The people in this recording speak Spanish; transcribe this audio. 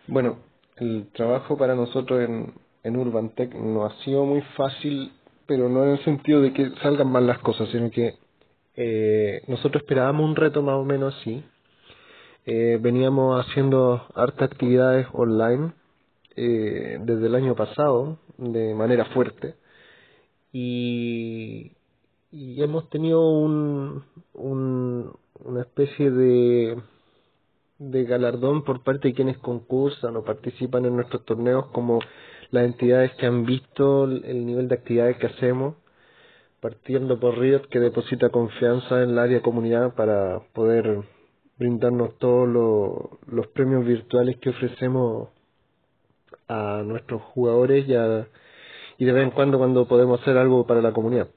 Bueno, el trabajo para nosotros en Urbantech no ha sido muy fácil, pero no en el sentido de que salgan mal las cosas, sino que nosotros esperábamos un reto más o menos así. Veníamos haciendo hartas actividades online desde el año pasado de manera fuerte y, y hemos tenido una especie de galardón por parte de quienes concursan o participan en nuestros torneos, como las entidades que han visto el nivel de actividades que hacemos, partiendo por Riot, que deposita confianza en el área de comunidad para poder brindarnos todos los premios virtuales que ofrecemos a nuestros jugadores y de vez en cuando podemos hacer algo para la comunidad.